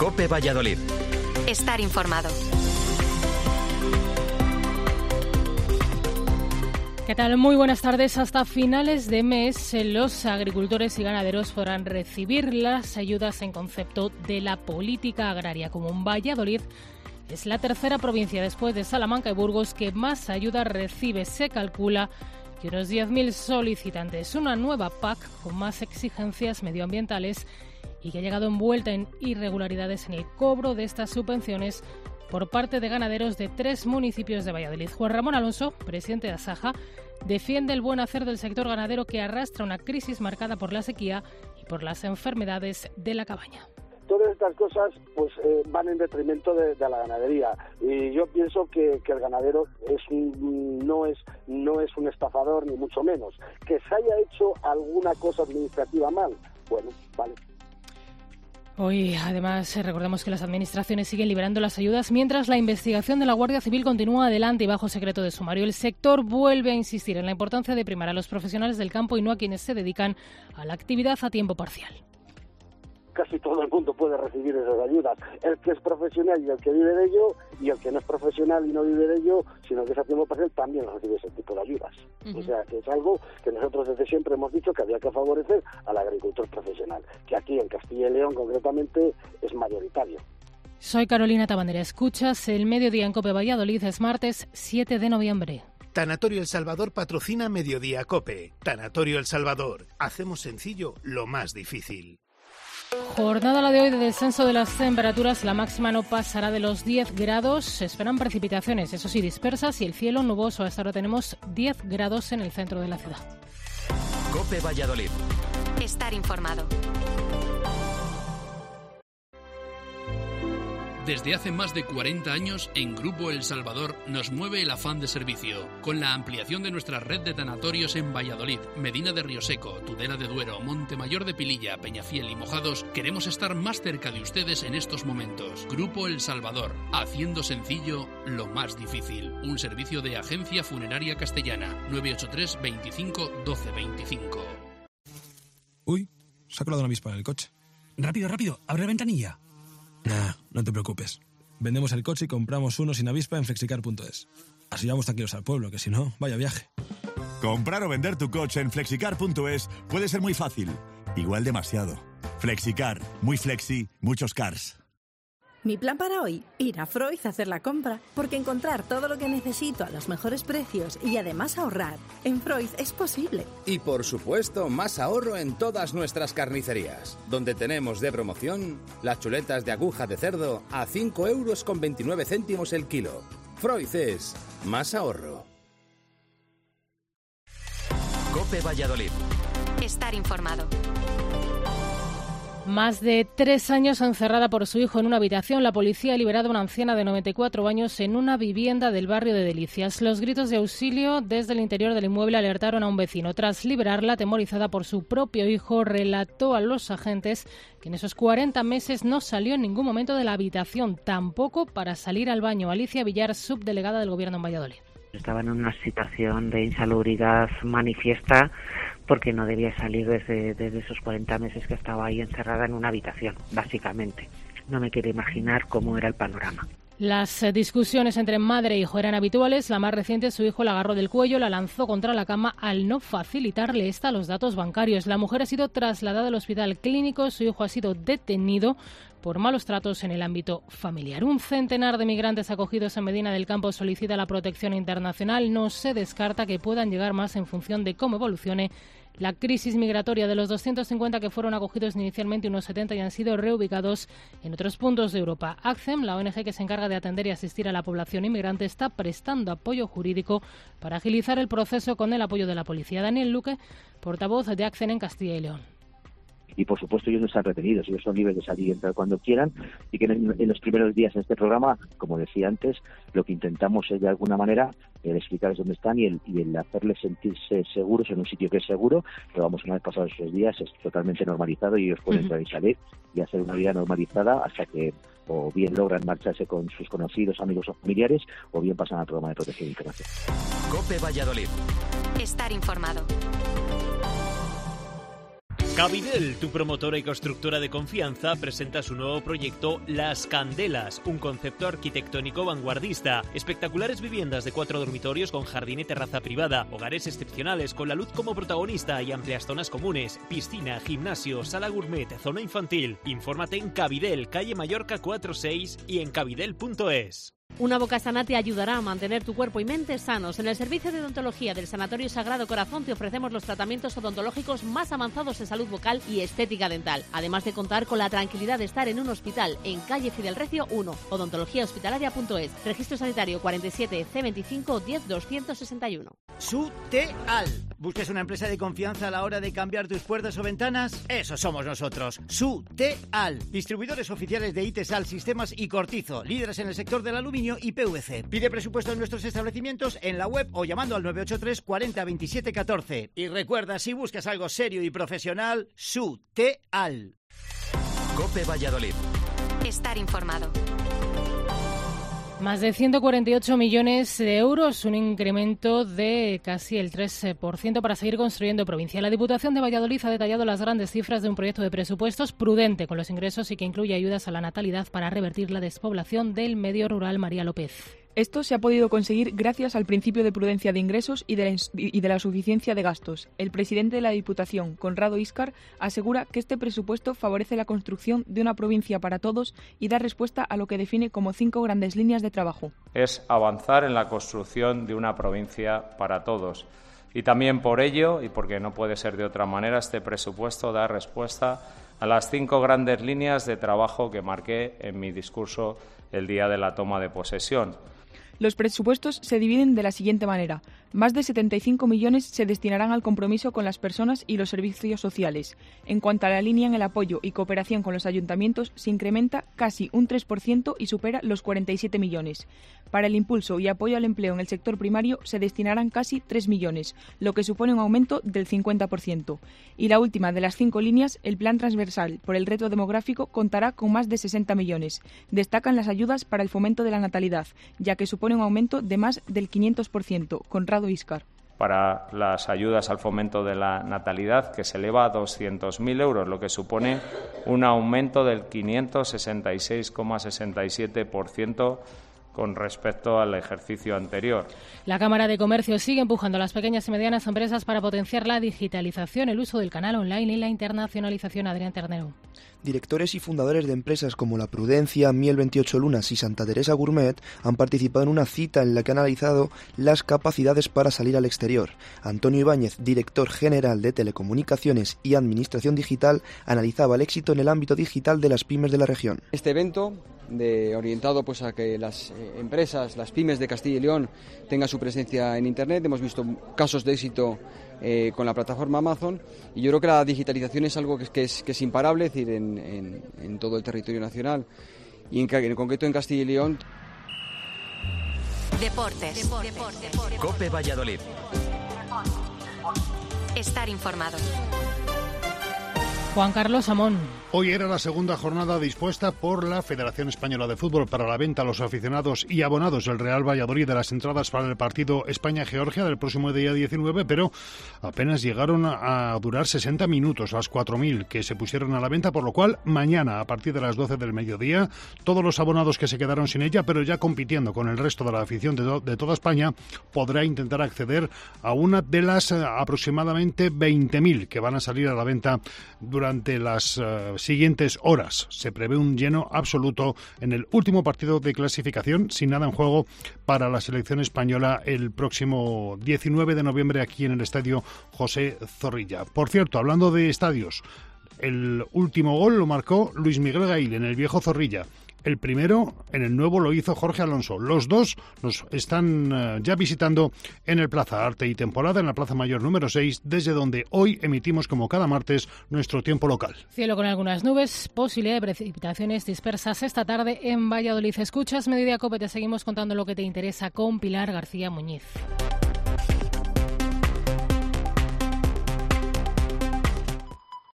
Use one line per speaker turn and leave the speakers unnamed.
COPE Valladolid.
Estar informado.
¿Qué tal? Muy buenas tardes. Hasta finales de mes, los agricultores y ganaderos podrán recibir las ayudas en concepto de la política agraria común. Valladolid es la tercera provincia después de Salamanca y Burgos que más ayuda recibe. Se calcula que unos 10.000 solicitantes. Una nueva PAC con más exigencias medioambientales y que ha llegado envuelta en irregularidades en el cobro de estas subvenciones por parte de ganaderos de 3 municipios de Valladolid. Juan Ramón Alonso, presidente de Asaja, defiende el buen hacer del sector ganadero que arrastra una crisis marcada por la sequía y por las enfermedades de la cabaña.
Todas estas cosas pues van en detrimento de la ganadería, y yo pienso que el ganadero no es un estafador, ni mucho menos. Que se haya hecho alguna cosa administrativa mal, bueno, vale.
Hoy, además, recordemos que las administraciones siguen liberando las ayudas mientras la investigación de la Guardia Civil continúa adelante y bajo secreto de sumario. El sector vuelve a insistir en la importancia de primar a los profesionales del campo y no a quienes se dedican a la actividad a tiempo parcial.
Casi todo el mundo puede recibir esas ayudas. El que es profesional y el que vive de ello, y el que no es profesional y no vive de ello, sino que es a tiempo parcial, también recibe ese tipo de ayudas. Uh-huh. O sea, que es algo que nosotros desde siempre hemos dicho que había que favorecer al agricultor profesional, que aquí en Castilla y León concretamente es mayoritario.
Soy Carolina Tabandera. Escuchas el Mediodía en COPE Valladolid. Es martes 7 de noviembre.
Tanatorio El Salvador patrocina Mediodía COPE. Tanatorio El Salvador. Hacemos sencillo lo más difícil.
Jornada la de hoy de descenso de las temperaturas. La máxima no pasará de los 10 grados. Se esperan precipitaciones, eso sí, dispersas, y el cielo nuboso. Hasta ahora tenemos 10 grados en el centro de la ciudad.
COPE Valladolid.
Estar informado.
Desde hace más de 40 años, en Grupo El Salvador nos mueve el afán de servicio. Con la ampliación de nuestra red de tanatorios en Valladolid, Medina de Rioseco, Tudela de Duero, Montemayor de Pililla, Peñafiel y Mojados, queremos estar más cerca de ustedes en estos momentos. Grupo El Salvador, haciendo sencillo lo más difícil. Un servicio de Agencia Funeraria Castellana, 983 25 12 25.
Uy, se ha colado una avispa en el coche.
Rápido, abre la ventanilla.
Nah, no te preocupes. Vendemos el coche y compramos uno sin avispa en flexicar.es. Así vamos tranquilos al pueblo, que si no, vaya viaje.
Comprar o vender tu coche en flexicar.es puede ser muy fácil. Igual demasiado. Flexicar. Muy flexi, muchos cars.
Mi plan para hoy, ir a Freud a hacer la compra, porque encontrar todo lo que necesito a los mejores precios y además ahorrar, en Freud es posible.
Y por supuesto, más ahorro en todas nuestras carnicerías, donde tenemos de promoción las chuletas de aguja de cerdo a 5,29 € el kilo. Freud es más ahorro.
COPE Valladolid.
Estar informado.
Más de 3 años encerrada por su hijo en una habitación, la policía ha liberado a una anciana de 94 años en una vivienda del barrio de Delicias. Los gritos de auxilio desde el interior del inmueble alertaron a un vecino. Tras liberarla, atemorizada por su propio hijo, relató a los agentes que en esos 40 meses no salió en ningún momento de la habitación, tampoco para salir al baño. Alicia Villar, subdelegada del Gobierno en Valladolid.
Estaba en una situación de insalubridad manifiesta porque no debía salir desde esos 40 meses que estaba ahí encerrada en una habitación, básicamente. No me quiero imaginar cómo era el panorama.
Las discusiones entre madre e hijo eran habituales. La más reciente, su hijo la agarró del cuello, la lanzó contra la cama al no facilitarle esta los datos bancarios. La mujer ha sido trasladada al hospital clínico, su hijo ha sido detenido por malos tratos en el ámbito familiar. Un centenar de migrantes acogidos en Medina del Campo solicita la protección internacional. No se descarta que puedan llegar más en función de cómo evolucione la crisis migratoria. De los 250 que fueron acogidos inicialmente, unos 70 ya han sido reubicados en otros puntos de Europa. ACCEM, la ONG que se encarga de atender y asistir a la población inmigrante, está prestando apoyo jurídico para agilizar el proceso con el apoyo de la policía. Daniel Luque, portavoz de ACCEM en Castilla y León.
Y por supuesto ellos no están retenidos, ellos son libres de salir y entrar cuando quieran, y que en los primeros días en este programa, como decía antes, lo que intentamos es de alguna manera el explicarles dónde están y el hacerles sentirse seguros en un sitio que es seguro, pero vamos, una vez pasados esos días es totalmente normalizado y ellos pueden entrar y salir y hacer una vida normalizada hasta que o bien logran marcharse con sus conocidos, amigos o familiares, o bien pasan al programa de protección internacional.
COPE Valladolid.
Estar informado.
Cabidel, tu promotora y constructora de confianza, presenta su nuevo proyecto Las Candelas, un concepto arquitectónico vanguardista. Espectaculares viviendas de 4 dormitorios con jardín y terraza privada, hogares excepcionales con la luz como protagonista y amplias zonas comunes, piscina, gimnasio, sala gourmet, zona infantil. Infórmate en Cabidel, calle Mallorca 46 y en cabidel.es.
Una boca sana te ayudará a mantener tu cuerpo y mente sanos. En el servicio de odontología del Sanatorio Sagrado Corazón te ofrecemos los tratamientos odontológicos más avanzados en salud bucal y estética dental, además de contar con la tranquilidad de estar en un hospital en calle Fidel Recio 1, odontologiahospitalaria.es, registro sanitario 47 C25 10 261.
Suteal. ¿Buscas una empresa de confianza a la hora de cambiar tus puertas o ventanas? Eso somos nosotros. Suteal. Distribuidores oficiales de Itesal, Sistemas y Cortizo, líderes en el sector del aluminio y PVC. Pide presupuesto en nuestros establecimientos en la web o llamando al 983 40 27 14. Y recuerda, si buscas algo serio y profesional, Suteal.
COPE Valladolid.
Estar informado.
Más de 148 millones de euros, un incremento de casi el 3% para seguir construyendo provincia. La Diputación de Valladolid ha detallado las grandes cifras de un proyecto de presupuestos prudente con los ingresos y que incluye ayudas a la natalidad para revertir la despoblación del medio rural. María López.
Esto se ha podido conseguir gracias al principio de prudencia de ingresos y de la suficiencia de gastos. El presidente de la Diputación, Conrado Íscar, asegura que este presupuesto favorece la construcción de una provincia para todos y da respuesta a lo que define como 5 grandes líneas de trabajo.
Es avanzar en la construcción de una provincia para todos. Y también por ello, y porque no puede ser de otra manera, este presupuesto da respuesta a las 5 grandes líneas de trabajo que marqué en mi discurso el día de la toma de posesión.
Los presupuestos se dividen de la siguiente manera. Más de 75 millones se destinarán al compromiso con las personas y los servicios sociales. En cuanto a la línea en el apoyo y cooperación con los ayuntamientos, se incrementa casi un 3% y supera los 47 millones. Para el impulso y apoyo al empleo en el sector primario se destinarán casi 3 millones, lo que supone un aumento del 50%. Y la última de las 5 líneas, el plan transversal por el reto demográfico, contará con más de 60 millones. Destacan las ayudas para el fomento de la natalidad, ya que supone un aumento de más del 500%. Conrado Íscar.
Para las ayudas al fomento de la natalidad, que se eleva a 200.000 euros, lo que supone un aumento del 566,67% con respecto al ejercicio anterior.
La Cámara de Comercio sigue empujando a las pequeñas y medianas empresas para potenciar la digitalización, el uso del canal online y la internacionalización. Adrián Ternero.
Directores y fundadores de empresas como La Prudencia, Miel 28 Lunas y Santa Teresa Gourmet han participado en una cita en la que han analizado las capacidades para salir al exterior. Antonio Ibáñez, director general de Telecomunicaciones y Administración Digital, analizaba el éxito en el ámbito digital de las pymes de la región.
Este evento orientado pues a que las empresas, las pymes de Castilla y León tengan su presencia en Internet. Hemos visto casos de éxito con la plataforma Amazon y yo creo que la digitalización es algo que es imparable, es decir, en todo el territorio nacional y en concreto en Castilla y León.
Deportes.
COPE Valladolid.
Estar informado.
Juan Carlos Amón.
Hoy era la segunda jornada dispuesta por la Federación Española de Fútbol para la venta a los aficionados y abonados del Real Valladolid de las entradas para el partido España-Georgia del próximo día 19, pero apenas llegaron a durar 60 minutos las 4.000 que se pusieron a la venta, por lo cual mañana a partir de las 12 del mediodía todos los abonados que se quedaron sin ella, pero ya compitiendo con el resto de la afición de toda España, podrá intentar acceder a una de las aproximadamente 20.000 que van a salir a la venta durante las siguientes horas. Se prevé un lleno absoluto en el último partido de clasificación, sin nada en juego para la selección española el próximo 19 de noviembre aquí en el Estadio José Zorrilla. Por cierto, hablando de estadios, el último gol lo marcó Luis Miguel Gail en el viejo Zorrilla. El primero en el nuevo lo hizo Jorge Alonso. Los dos nos están ya visitando en el Plaza Arte y Temporada, en la Plaza Mayor número 6, desde donde hoy emitimos como cada martes nuestro tiempo local.
Cielo con algunas nubes, posibilidad de precipitaciones dispersas esta tarde en Valladolid. Escuchas Mediodía COPE, te seguimos contando lo que te interesa con Pilar García Muñiz.